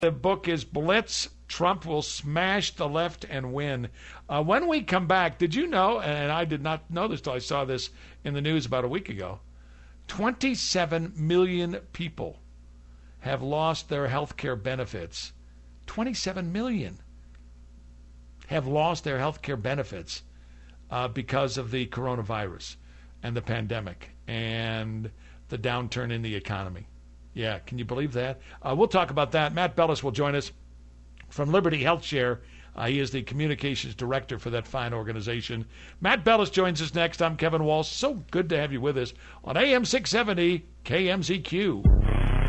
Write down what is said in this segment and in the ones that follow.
The book is Blitz. Trump will smash the left and win. When we come back, did you know, and I did not know this till I saw this in the news about a week ago, 27 million people have lost their health care benefits. 27 million have lost their health care benefits because of the coronavirus and the pandemic and the downturn in the economy. Yeah, can you believe that? We'll talk about that. Matt Bellis will join us from Liberty Health Share. He is the communications director for that fine organization. Matt Bellis joins us next. I'm Kevin Walsh. So good to have you with us on AM 670 KMZQ.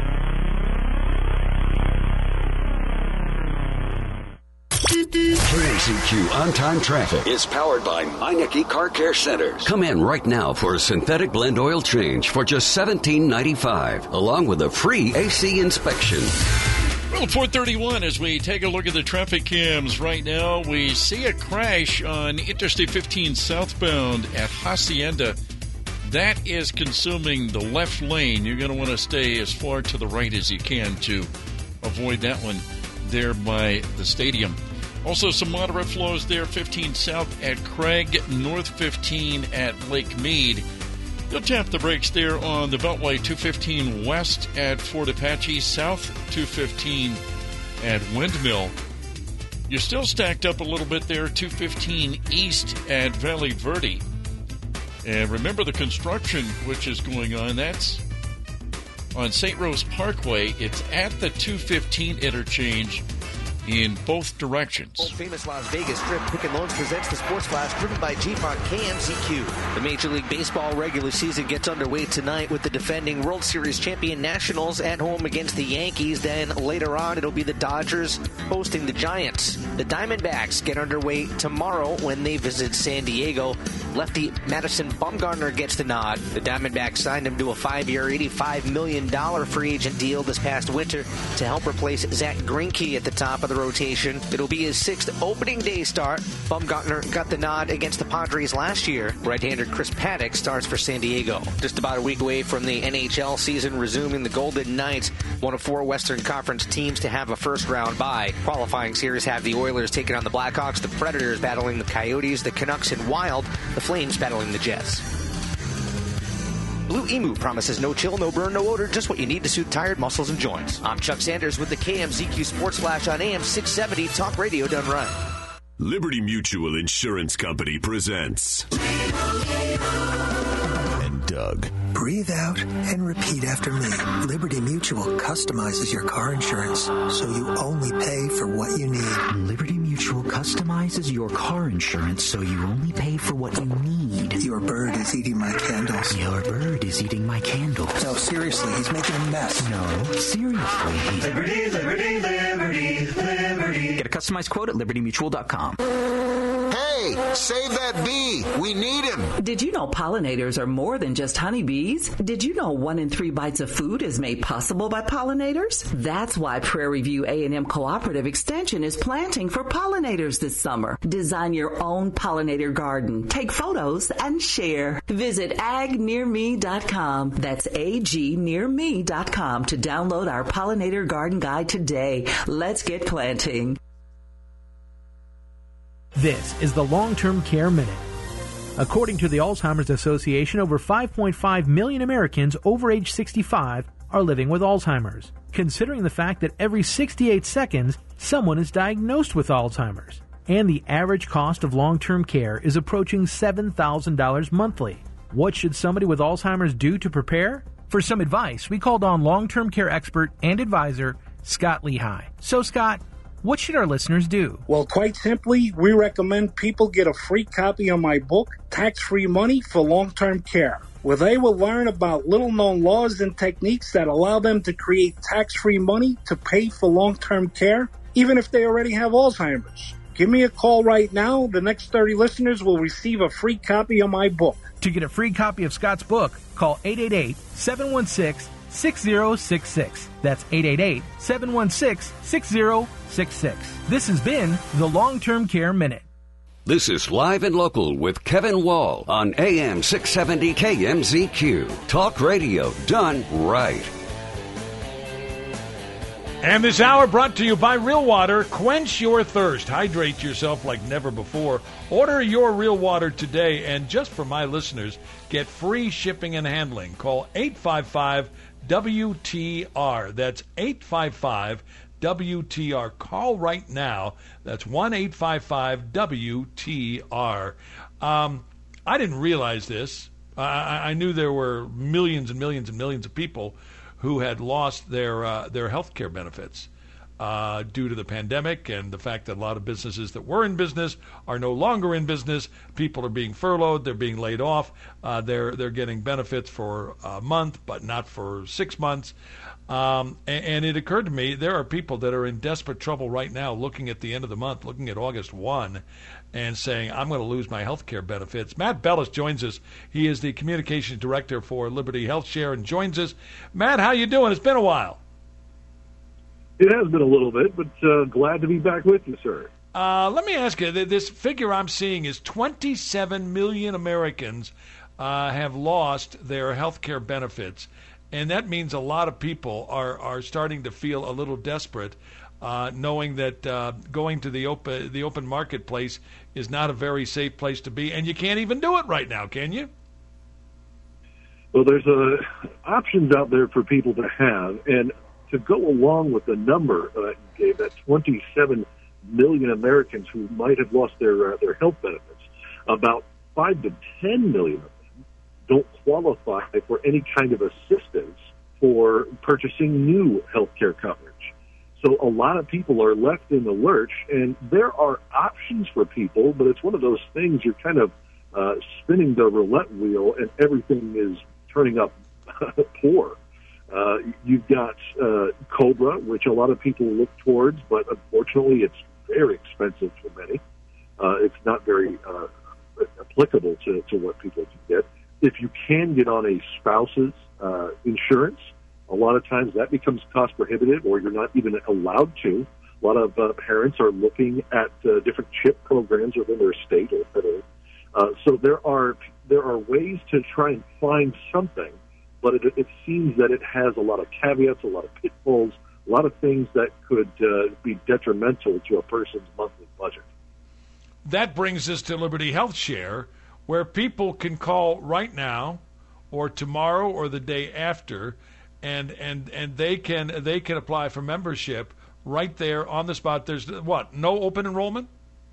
KMZQ On-Time Traffic is powered by Meineke Car Care Centers. Come in right now for a synthetic blend oil change for just $17.95, along with a free AC inspection. Well, 431, as we take a look at the traffic cams right now, we see a crash on Interstate 15 southbound at Hacienda. That is consuming the left lane. You're going to want to stay as far to the right as you can to avoid that one there by the stadium. Also, some moderate flows there, 15 south at Craig, north 15 at Lake Mead. You'll tap the brakes there on the Beltway, 215 west at Fort Apache, south 215 at Windmill. You're still stacked up a little bit there, 215 east at Valley Verde. And remember the construction which is going on, that's on St. Rose Parkway. It's at the 215 interchange in both directions. World famous Las Vegas Strip Quicken Loans presents the Sports Flash, driven by Jeep on KMZQ. The Major League Baseball regular season gets underway tonight with the defending World Series champion Nationals at home against the Yankees. Then later on, it'll be the Dodgers hosting the Giants. The Diamondbacks get underway tomorrow when they visit San Diego. Lefty Madison Bumgarner gets the nod. The Diamondbacks signed him to a 5-year, $85 million free agent deal this past winter to help replace Zach Greinke at the top of the rotation. It'll be his 6th opening day start. Bumgarner got the nod against the Padres last year. Right-hander Chris Paddock starts for San Diego. Just about a week away from the NHL season resuming, the Golden Knights, one of 4 Western Conference teams to have a first-round bye. Qualifying series have the Oilers taking on the Blackhawks, the Predators battling the Coyotes, the Canucks and Wild, the Flames battling the Jets. Blue Emu promises no chill, no burn, no odor, just what you need to suit tired muscles and joints. I'm Chuck Sanders with the KMZQ Sports Flash on AM 670 Talk Radio done right. Liberty Mutual Insurance Company presents and Doug. Breathe out and repeat after me. Liberty Mutual customizes your car insurance so you only pay for what you need. Liberty Mutual customizes your car insurance so you only pay for what you need. Your bird is eating my candles. Your bird is eating my candles. No, seriously, he's making a mess. No, seriously. Liberty, liberty, liberty, liberty. Get a customized quote at libertymutual.com. Hey, save that bee. We need him. Did you know pollinators are more than just honeybees? Did you know 1 in 3 bites of food is made possible by pollinators? That's why Prairie View A&M Cooperative Extension is planting for pollinators this summer. Design your own pollinator garden. Take photos and share. Visit agnearme.com. That's agnearme.com to download our pollinator garden guide today. Let's get planting. This is the Long-Term Care Minute. According to the Alzheimer's Association, over 5.5 million Americans over age 65 are living with Alzheimer's, considering the fact that every 68 seconds, someone is diagnosed with Alzheimer's. And the average cost of long-term care is approaching $7,000 monthly. What should somebody with Alzheimer's do to prepare? For some advice, we called on long-term care expert and advisor Scott Lehigh. So, Scott, what should our listeners do? Well, quite simply, we recommend people get a free copy of my book, Tax-Free Money for Long-Term Care, where they will learn about little-known laws and techniques that allow them to create tax-free money to pay for long-term care, even if they already have Alzheimer's. Give me a call right now. The next 30 listeners will receive a free copy of my book. To get a free copy of Scott's book, call 888-716-6066. That's 888-716-6066. This has been the Long-Term Care Minute. This is Live and Local with Kevin Wall on AM 670 KMZQ. Talk radio done right. And this hour brought to you by Real Water. Quench your thirst. Hydrate yourself like never before. Order your Real Water today. And just for my listeners, get free shipping and handling. Call 855-WTR. That's 855-WTR. Call right now. That's 1-855-WTR. I didn't realize this. I knew there were millions and millions and millions of people who had lost their health care benefits due to the pandemic and the fact that a lot of businesses that were in business are no longer in business. People are being furloughed. They're being laid off. They're getting benefits for a month, but not for 6 months. And it occurred to me there are people that are in desperate trouble right now looking at the end of the month, looking at August 1, and saying, I'm going to lose my health care benefits. Matt Bellis joins us. He is the communications director for Liberty Health Share and joins us. Matt, how you doing? It's been a while. It has been a little bit, but glad to be back with you, sir. Let me ask you, this figure I'm seeing is 27 million Americans have lost their health care benefits. And that means a lot of people are starting to feel a little desperate, knowing that going to the open marketplace is not a very safe place to be, and you can't even do it right now, can you? Well, there's options out there for people to have, and to go along with the number that you gave, that 27 million Americans who might have lost their health benefits, about 5 to 10 million of them don't qualify for any kind of assistance for purchasing new health care coverage. So a lot of people are left in the lurch, and there are options for people, but it's one of those things you're kind of spinning the roulette wheel, and everything is turning up poor. You've got COBRA, which a lot of people look towards, but unfortunately it's very expensive for many. It's not very applicable to what people can get. If you can get on a spouse's insurance, a lot of times that becomes cost prohibitive, or you're not even allowed to. A lot of parents are looking at different CHIP programs within their state or federal. So there are ways to try and find something, but it seems that it has a lot of caveats, a lot of pitfalls, a lot of things that could be detrimental to a person's monthly budget. That brings us to Liberty Health Share, where people can call right now or tomorrow or the day after, and they can apply for membership right there on the spot. There's no open enrollment?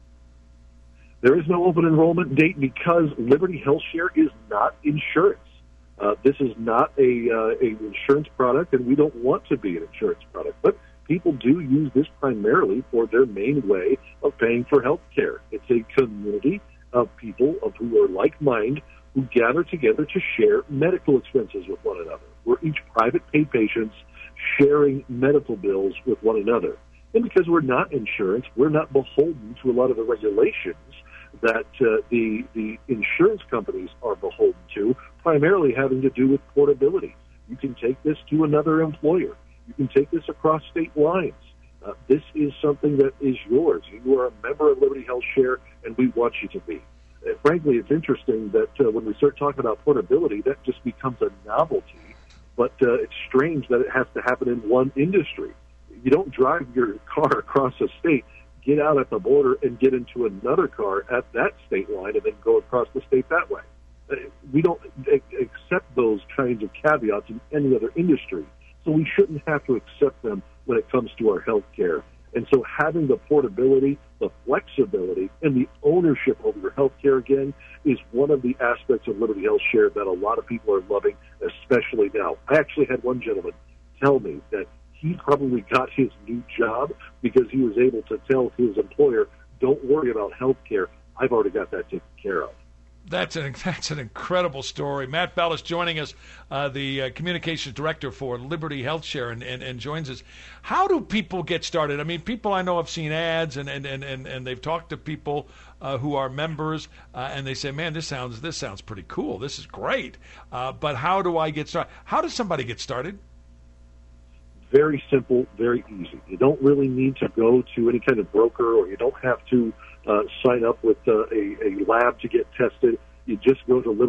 There is no open enrollment date because Liberty Health Share is not insurance. This is not a insurance product, and we don't want to be an insurance product. But people do use this primarily for their main way of paying for health care. It's a community of people who are like-minded who gather together to share medical expenses with one another. We're each private pay patients sharing medical bills with one another. And because we're not insurance, we're not beholden to a lot of the regulations that the insurance companies are beholden to, primarily having to do with portability. You can take this to another employer. You can take this across state lines. This is something that is yours. You are a member of Liberty Health Share, and we want you to be. Frankly, it's interesting that when we start talking about portability, that just becomes a novelty, but it's strange that it has to happen in one industry. You don't drive your car across a state, get out at the border, and get into another car at that state line and then go across the state that way. We don't accept those kinds of caveats in any other industry, so we shouldn't have to accept them when it comes to our health care. And so having the portability, the flexibility, and the ownership of your health care again is one of the aspects of Liberty Health Share that a lot of people are loving, especially now. I actually had one gentleman tell me that he probably got his new job because he was able to tell his employer, don't worry about health care. I've already got that taken care of. That's an incredible story. Matt Bellis joining us, the communications director for Liberty Health Share, and joins us. How do people get started? I mean, people I know have seen ads, and they've talked to people who are members, and they say, man, this sounds pretty cool. This is great. But how do I get started? How does somebody get started? Very simple, very easy. You don't really need to go to any kind of broker, or you don't have to sign up with a lab to get tested. You just go to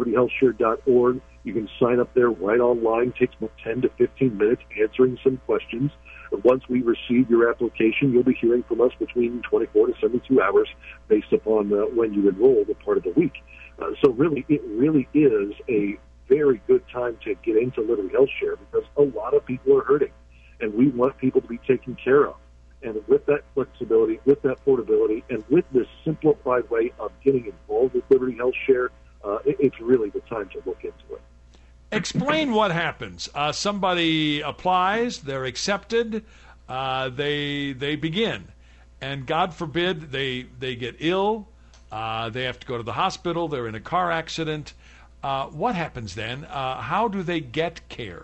libertyhealthshare.org. You can sign up there right online. It takes about 10 to 15 minutes answering some questions. Once we receive your application, you'll be hearing from us between 24 to 72 hours based upon when you enroll the part of the week. So really, it really is a very good time to get into Liberty Health Share because a lot of people are hurting, and we want people to be taken care of. And with that flexibility, with that portability, and with this simplified way of getting involved with Liberty Health Share, it's really the time to look into it. Explain what happens. Somebody applies, they're accepted, they begin, and God forbid they get ill, they have to go to the hospital, they're in a car accident. What happens then? How do they get care?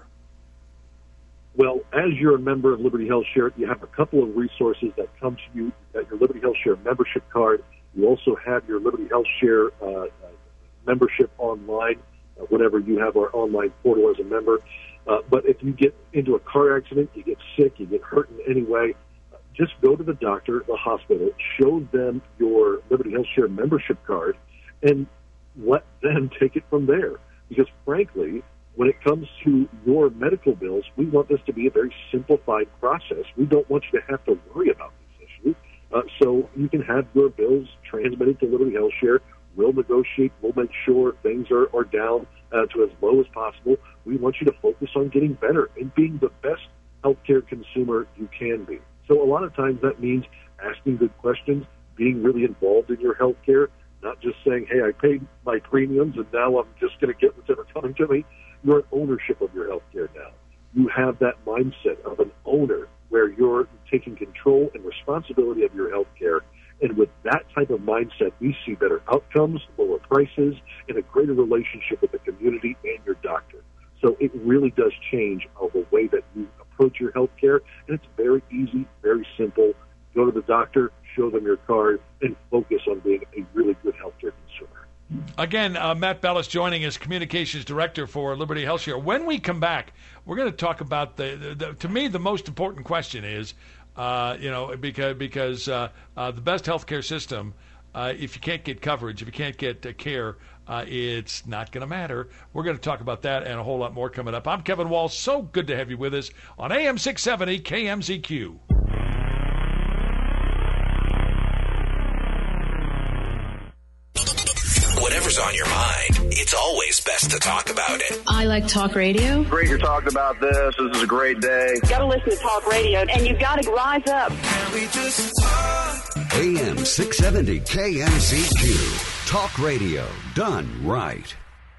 Well, as you're a member of Liberty Health Share, you have a couple of resources that come to you. You've got your Liberty Health Share membership card. You also have your Liberty Health Share membership online, whenever you have our online portal as a member. But if you get into a car accident, you get sick, you get hurt in any way, just go to the doctor, the hospital, show them your Liberty Health Share membership card, and let them take it from there. Because frankly, when it comes to your medical bills, we want this to be a very simplified process. We don't want you to have to worry about these issues. So you can have your bills transmitted to Liberty Health Share. We'll negotiate. We'll make sure things are down to as low as possible. We want you to focus on getting better and being the best healthcare consumer you can be. So a lot of times that means asking good questions, being really involved in your healthcare, not just saying, hey, I paid my premiums and now I'm just going to get whatever coming to me. You're in ownership of your health care now. You have that mindset of an owner where you're taking control and responsibility of your health care. And with that type of mindset, we see better outcomes, lower prices, and a greater relationship with the community and your doctor. So it really does change the way that you approach your health care. And it's very easy, very simple. Go to the doctor, show them your card, and focus on being a really good health care consumer. Again, Matt Bellis joining us, Communications Director for Liberty Health Share. When we come back, we're going to talk about to me, the most important question is, because the best healthcare system, if you can't get coverage, if you can't get care, it's not going to matter. We're going to talk about that and a whole lot more coming up. I'm Kevin Walsh. So good to have you with us on AM 670 KMZQ. Whatever's on your mind, it's always best to talk about it. I like talk radio. Great you're talking about this. This is a great day. You got to listen to talk radio, and you've got to rise up. AM 670 KMZQ. Talk radio done right.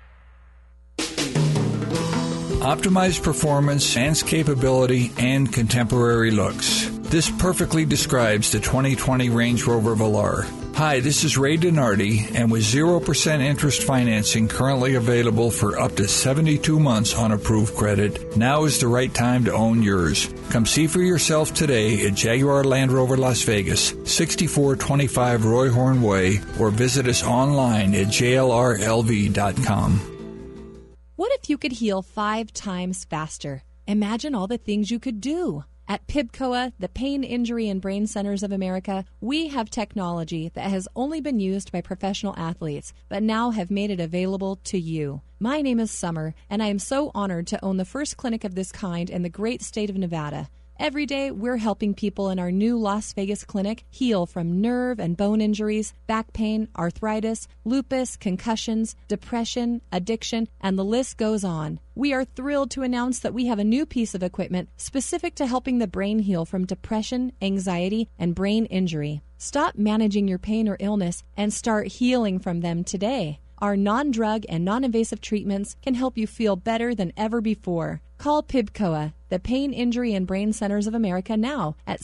Optimized performance, enhanced capability, and contemporary looks. This perfectly describes the 2020 Range Rover Velar. Hi, this is Ray Donardi, and with 0% interest financing currently available for up to 72 months on approved credit, now is the right time to own yours. Come see for yourself today at Jaguar Land Rover Las Vegas, 6425 Roy Horn Way, or visit us online at jlrlv.com. What if you could heal 5 times faster? Imagine all the things you could do. At PIBCOA, the Pain, Injury, and Brain Centers of America, we have technology that has only been used by professional athletes, but now have made it available to you. My name is Summer, and I am so honored to own the first clinic of this kind in the great state of Nevada. Every day, we're helping people in our new Las Vegas clinic heal from nerve and bone injuries, back pain, arthritis, lupus, concussions, depression, addiction, and the list goes on. We are thrilled to announce that we have a new piece of equipment specific to helping the brain heal from depression, anxiety, and brain injury. Stop managing your pain or illness and start healing from them today. Our non-drug and non-invasive treatments can help you feel better than ever before. Call PIBCOA, the Pain, Injury, and Brain Centers of America, now at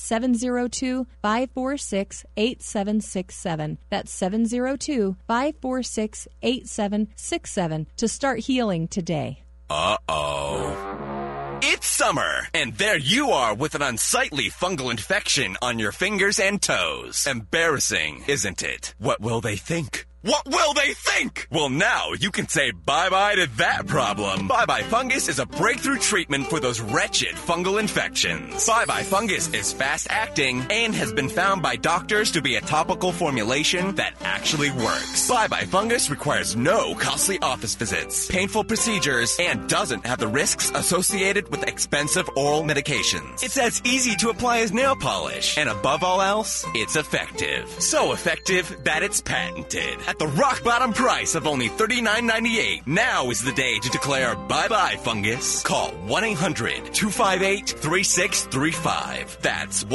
702-546-8767. That's 702-546-8767 to start healing today. Uh-oh. It's summer, and there you are with an unsightly fungal infection on your fingers and toes. Embarrassing, isn't it? What will they think? What will they think? Well, now you can say bye-bye to that problem. Bye-bye Fungus is a breakthrough treatment for those wretched fungal infections. Bye-bye Fungus is fast-acting and has been found by doctors to be a topical formulation that actually works. Bye-bye Fungus requires no costly office visits, painful procedures, and doesn't have the risks associated with expensive oral medications. It's as easy to apply as nail polish, and above all else, it's effective. So effective that it's patented. At the rock-bottom price of only $39.98, now is the day to declare bye-bye Fungus. Call 1-800-258-3635. That's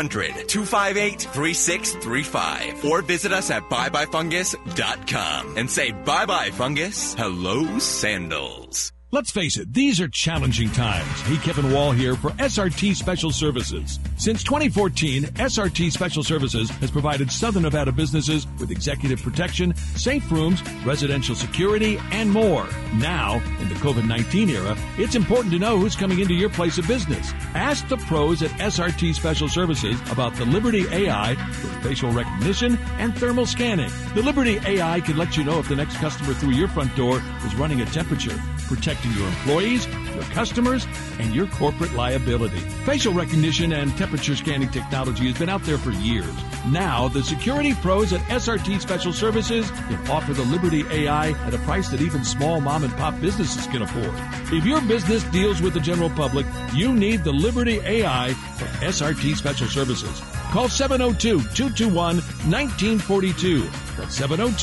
1-800-258-3635. Or visit us at byebyfungus.com and say bye-bye Fungus, hello sandals. Let's face it, these are challenging times. Hey, Kevin Wall here for SRT Special Services. Since 2014, SRT Special Services has provided Southern Nevada businesses with executive protection, safe rooms, residential security, and more. Now, in the COVID-19 era, it's important to know who's coming into your place of business. Ask the pros at SRT Special Services about the Liberty AI for facial recognition and thermal scanning. The Liberty AI can let you know if the next customer through your front door is running a temperature, protecting your employees, your customers, and your corporate liability. Facial recognition and temperature scanning technology has been out there for years. Now, the security pros at SRT Special Services can offer the Liberty AI at a price that even small mom-and-pop businesses can afford. If your business deals with the general public, you need the Liberty AI from SRT Special Services. Call 702-221-1942. That's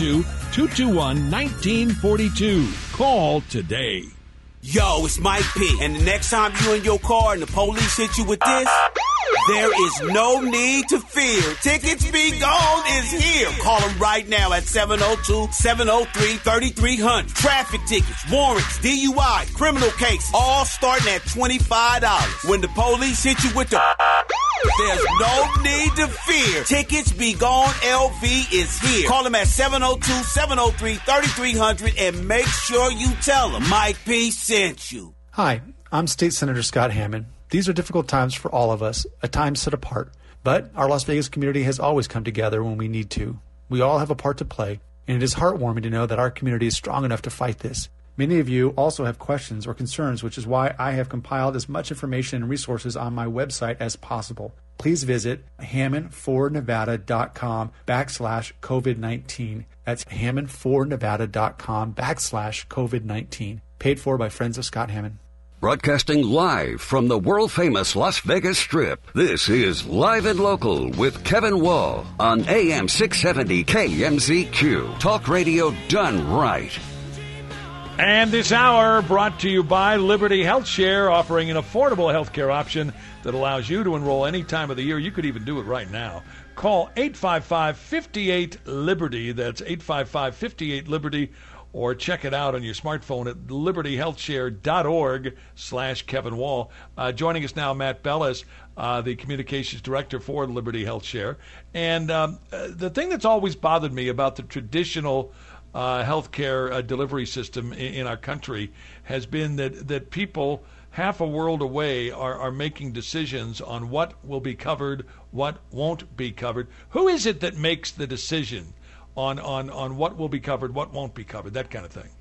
702-221-1942. Call today. Yo, it's Mike P. And the next time you in your car and the police hit you with this, there is no need to fear. Tickets Be Gone is here. Call them right now at 702-703-3300. Traffic tickets, warrants, DUI, criminal cases, all starting at $25. When the police hit you with the... There's no need to fear. Tickets Be Gone LV is here. Call them at 702-703-3300 and make sure you tell them Mike P sent you. Hi, I'm State Senator Scott Hammond. These are difficult times for all of us, a time set apart. But our Las Vegas community has always come together when we need to. We all have a part to play, and it is heartwarming to know that our community is strong enough to fight this. Many of you also have questions or concerns, which is why I have compiled as much information and resources on my website as possible. Please visit hammondfornevada.com/COVID-19. That's hammondfornevada.com/COVID-19. Paid for by Friends of Scott Hammond. Broadcasting live from the world-famous Las Vegas Strip, this is Live and Local with Kevin Wall on AM 670 KMZQ. Talk radio done right. And this hour brought to you by Liberty Health Share, offering an affordable health care option that allows you to enroll any time of the year. You could even do it right now. Call 855-58-LIBERTY. That's 855-58-LIBERTY. Or check it out on your smartphone at libertyhealthshare.org/Kevin Wall. Joining us now, Matt Bellis, the communications director for Liberty Health Share. And the thing that's always bothered me about the traditional healthcare delivery system in our country has been that people half a world away are making decisions on what will be covered, what won't be covered. Who is it that makes the decision on what will be covered, what won't be covered, that kind of thing?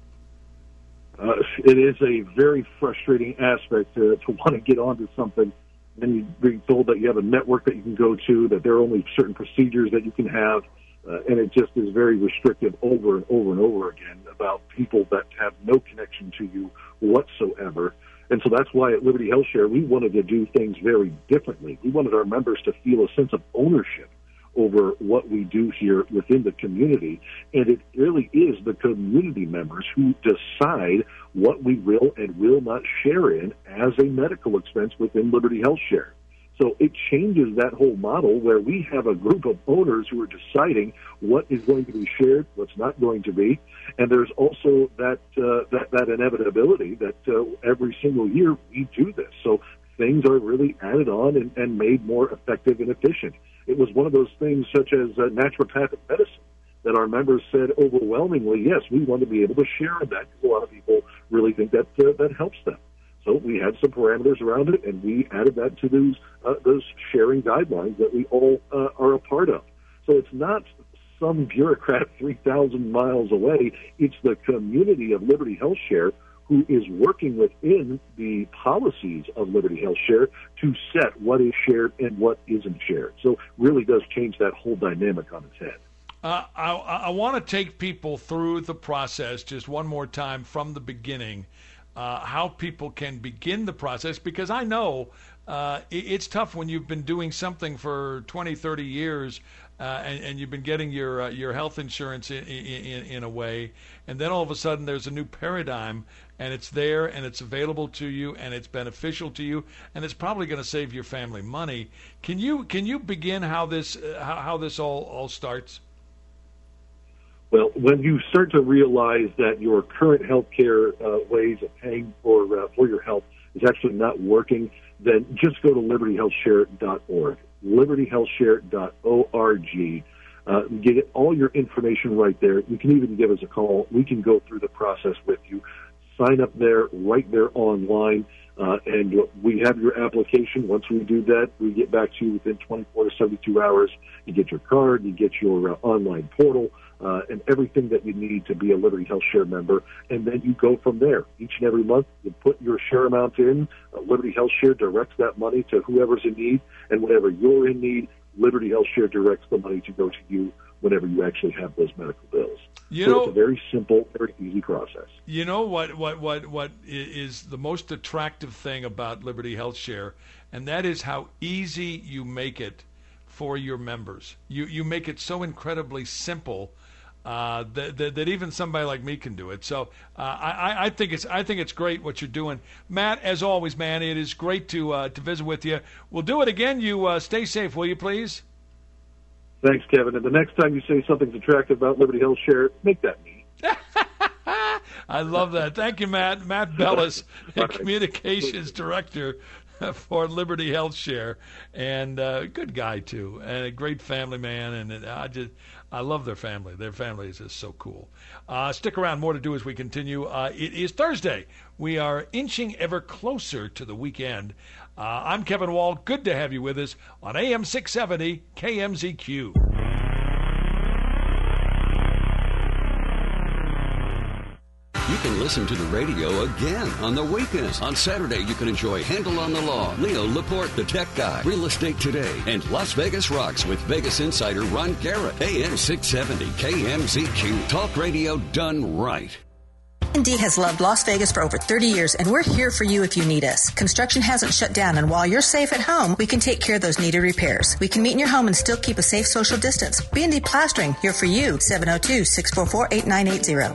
It is a very frustrating aspect to want to get onto something. Then you're being told that you have a network that you can go to, that there are only certain procedures that you can have, and it just is very restrictive over and over and over again about people that have no connection to you whatsoever. And so that's why at Liberty Health Share, we wanted to do things very differently. We wanted our members to feel a sense of ownership over what we do here within the community. And it really is the community members who decide what we will and will not share in as a medical expense within Liberty Health Share. So it changes that whole model where we have a group of owners who are deciding what is going to be shared, what's not going to be. And there's also that inevitability that every single year we do this. So things are really added on and made more effective and efficient. It was one of those things such as naturopathic medicine that our members said overwhelmingly, yes, we want to be able to share in that because a lot of people really think that that helps them. So we had some parameters around it, and we added that to those sharing guidelines that we all are a part of. So it's not some bureaucrat 3,000 miles away. It's the community of Liberty Health Share who is working within the policies of Liberty Health Share to set what is shared and what isn't shared. So really does change that whole dynamic on its head. I want to take people through the process just one more time from the beginning, how people can begin the process, because I know it's tough when you've been doing something for 20, 30 years and you've been getting your health insurance in a way, and then all of a sudden there's a new paradigm, and it's there, and it's available to you, and it's beneficial to you, and it's probably going to save your family money. Can you begin how this all starts? Well, when you start to realize that your current healthcare ways of paying for your health is actually not working, then just go to libertyhealthshare.org. libertyhealthshare.org. Get all your information right there. You can even give us a call. We can go through the process with you. Sign up there, right there online, and we have your application. Once we do that, we get back to you within 24 to 72 hours. You get your card, you get your online portal, and everything that you need to be a Liberty Health Share member, and then you go from there. Each and every month, you put your share amount in. Liberty Health Share directs that money to whoever's in need, and whenever you're in need, Liberty Health Share directs the money to go to you whenever you actually have those medical bills. So it's a very simple, very easy process. You know what is the most attractive thing about Liberty Health Share, and that is how easy you make it for your members. You make it so incredibly simple that even somebody like me can do it. So I think it's great what you're doing, Matt. As always, man, it is great to visit with you. We'll do it again. You stay safe, will you, please? Thanks, Kevin. And the next time you say something's attractive about Liberty Health Share, make that me. I love that. Thank you, Matt. Matt Bellis, Communications Director for Liberty Health Share, and good guy too, and a great family man. And I love their family. Their family is just so cool. Stick around. More to do as we continue. It is Thursday. We are inching ever closer to the weekend. I'm Kevin Wall. Good to have you with us on AM 670 KMZQ. You can listen to the radio again on the weekends. On Saturday, you can enjoy Handle on the Law, Leo Laporte, the tech guy, Real Estate Today, and Las Vegas Rocks with Vegas insider Ron Garrett. AM 670 KMZQ. Talk radio done right. D has loved Las Vegas for over 30 years, and we're here for you if you need us. Construction hasn't shut down, and while you're safe at home, we can take care of those needed repairs. We can meet in your home and still keep a safe social distance. B&D Plastering, here for you, 702-644-8980.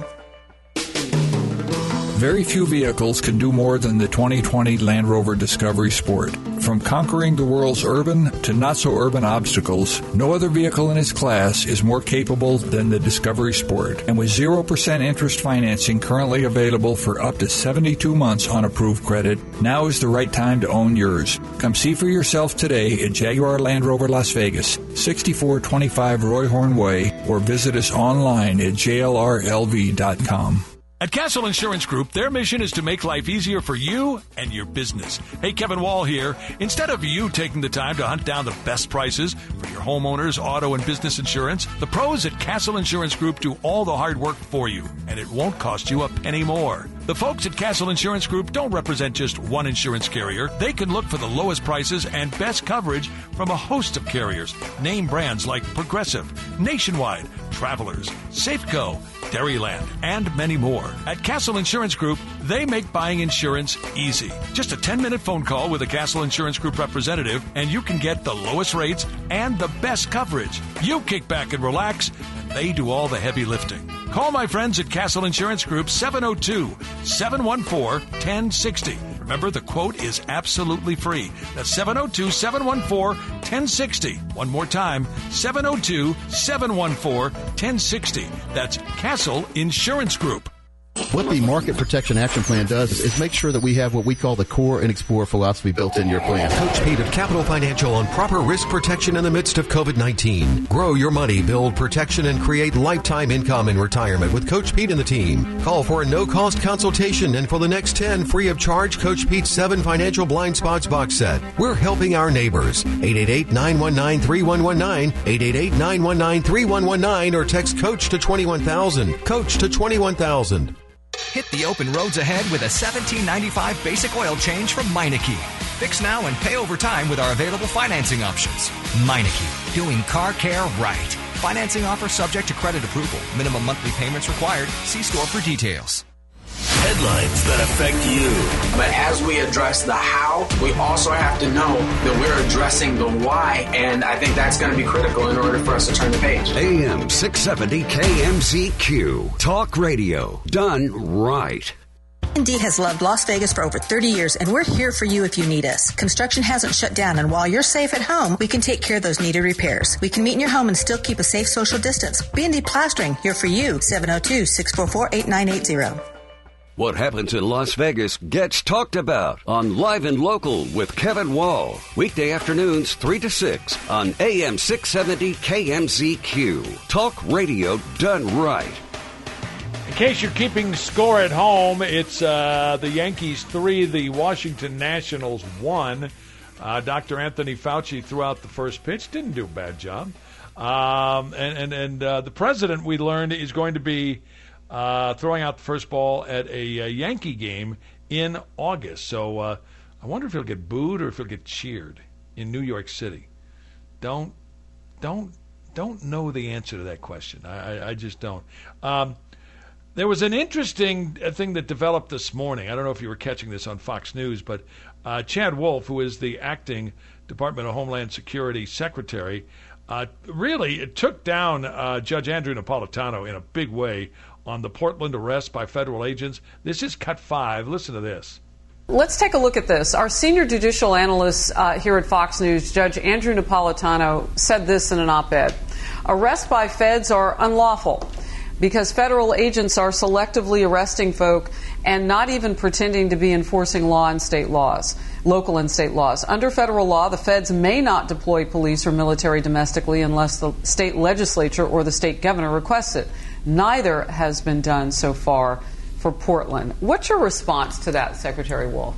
Very few vehicles can do more than the 2020 Land Rover Discovery Sport. From conquering the world's urban to not-so-urban obstacles, no other vehicle in its class is more capable than the Discovery Sport. And with 0% interest financing currently available for up to 72 months on approved credit, now is the right time to own yours. Come see for yourself today at Jaguar Land Rover Las Vegas, 6425 Roy Horn Way, or visit us online at jlrlv.com. At Castle Insurance Group, their mission is to make life easier for you and your business. Hey, Kevin Wall here. Instead of you taking the time to hunt down the best prices for your homeowners, auto, and business insurance, the pros at Castle Insurance Group do all the hard work for you, and it won't cost you a penny more. The folks at Castle Insurance Group don't represent just one insurance carrier. They can look for the lowest prices and best coverage from a host of carriers. Name brands like Progressive, Nationwide, Travelers, Safeco, Dairyland, and many more. At Castle Insurance Group, they make buying insurance easy. Just a 10-minute phone call with a Castle Insurance Group representative, and you can get the lowest rates and the best coverage. You kick back and relax, and they do all the heavy lifting. Call my friends at Castle Insurance Group, 702-714-1060. Remember, the quote is absolutely free. That's 702-714-1060. One more time, 702-714-1060. That's Castle Insurance Group. What the Market Protection Action Plan does is make sure that we have what we call the core and explore philosophy built in your plan. Coach Pete of Capital Financial on proper risk protection in the midst of COVID-19. Grow your money, build protection, and create lifetime income in retirement with Coach Pete and the team. Call for a no-cost consultation, and for the next 10, free of charge, Coach Pete's 7 Financial Blind Spots box set. We're helping our neighbors. 888-919-3119, 888-919-3119, or text COACH to 21,000. COACH to 21,000. Hit the open roads ahead with a $17.95 basic oil change from Meineke. Fix now and pay over time with our available financing options. Meineke, doing car care right. Financing offer subject to credit approval. Minimum monthly payments required. See store for details. Headlines that affect you. But as we address the how, we also have to know that we're addressing the why, and I think that's going to be critical in order for us to turn the page. AM 670 KMZQ. Talk radio done right. Indeed has loved Las Vegas for over 30 years, and we're here for you if you need us. Construction hasn't shut down, and while you're safe at home, we can take care of those needed repairs. We can meet in your home and still keep a safe social distance. B&D Plastering, here for you, 702-644-8980. What happens in Las Vegas gets talked about on Live and Local with Kevin Wall. Weekday afternoons 3 to 6 on AM 670 KMZQ. Talk radio done right. In case you're keeping score at home, it's the Yankees 3, the Washington Nationals 1. Dr. Anthony Fauci threw out the first pitch. Didn't do a bad job. And the president, we learned, is going to be throwing out the first ball at a Yankee game in August. So I wonder if he'll get booed or if he'll get cheered in New York City. Don't know the answer to that question. I just don't. There was an interesting thing that developed this morning. I don't know if you were catching this on Fox News, but Chad Wolf, who is the acting Department of Homeland Security Secretary, really took down Judge Andrew Napolitano in a big way on the Portland arrest by federal agents. This is Cut 5. Listen to this. Let's take a look at this. Our senior judicial analyst here at Fox News, Judge Andrew Napolitano, said this in an op-ed. Arrests by feds are unlawful because federal agents are selectively arresting folk and not even pretending to be enforcing law and state laws, local and state laws. Under federal law, the feds may not deploy police or military domestically unless the state legislature or the state governor requests it. Neither has been done so far for Portland. What's your response to that, Secretary Wolf?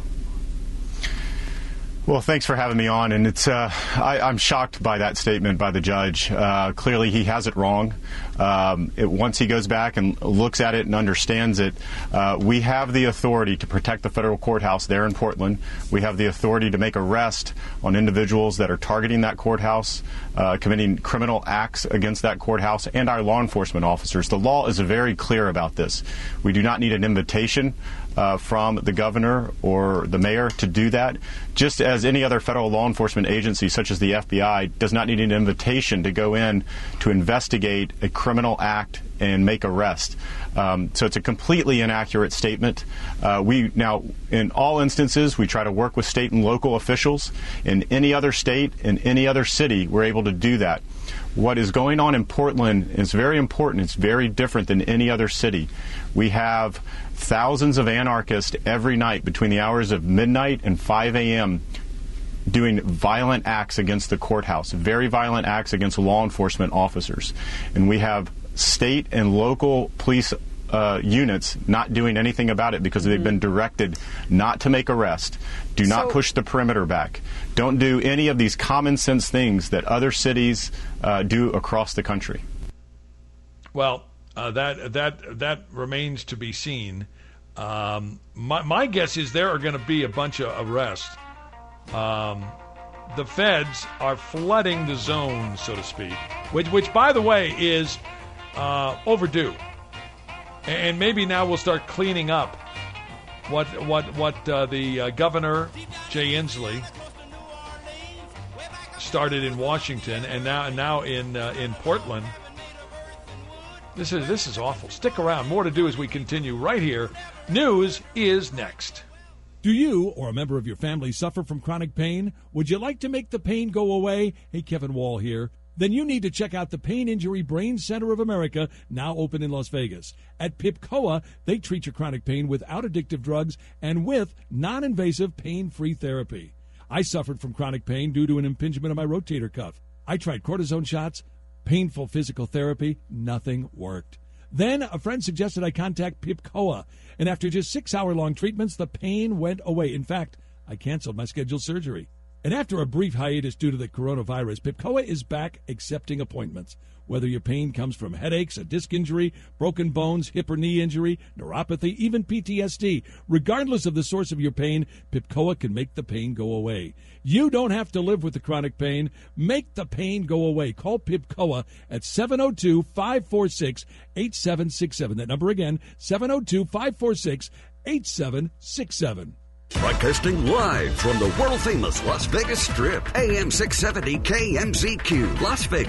Well, thanks for having me on. And it's I'm shocked by that statement by the judge. Clearly, he has it wrong. Once he goes back and looks at it and understands it, we have the authority to protect the federal courthouse there in Portland. We have the authority to make arrests on individuals that are targeting that courthouse, committing criminal acts against that courthouse, and our law enforcement officers. The law is very clear about this. We do not need an invitation from the governor or the mayor to do that, just as any other federal law enforcement agency, such as the FBI, does not need an invitation to go in to investigate a criminal act and make arrests. So it's a completely inaccurate statement. We now, in all instances, we try to work with state and local officials. In any other state, in any other city, we're able to do that. What is going on in Portland is very important. It's very different than any other city. We have thousands of anarchists every night between the hours of midnight and 5 a.m. doing violent acts against the courthouse, very violent acts against law enforcement officers. And we have state and local police units not doing anything about it because they've been directed not to make arrests. Do not push the perimeter back. Don't do any of these common sense things that other cities do across the country. Well, that remains to be seen. My guess is there are going to be a bunch of arrests. The feds are flooding the zone, so to speak, which by the way, is overdue. And maybe now we'll start cleaning up what the governor, Jay Inslee, started in Washington, and now in Portland. This is awful. Stick around. More to do as we continue right here. News is next. Do you or a member of your family suffer from chronic pain? Would you like to make the pain go away? Hey, Kevin Wall here. Then you need to check out the Pain Injury Brain Center of America, now open in Las Vegas. At PIPCOA, they treat your chronic pain without addictive drugs and with non-invasive pain-free therapy. I suffered from chronic pain due to an impingement of my rotator cuff. I tried cortisone shots, painful physical therapy, nothing worked. Then a friend suggested I contact PIPCOA, and after just 6-hour-long treatments, the pain went away. In fact, I canceled my scheduled surgery. And after a brief hiatus due to the coronavirus, PIPCOA is back accepting appointments. Whether your pain comes from headaches, a disc injury, broken bones, hip or knee injury, neuropathy, even PTSD, regardless of the source of your pain, PIPCOA can make the pain go away. You don't have to live with the chronic pain. Make the pain go away. Call PIPCOA at 702-546-8767. That number again, 702-546-8767. Broadcasting live from the world-famous Las Vegas Strip, AM 670 KMZQ, Las Vegas.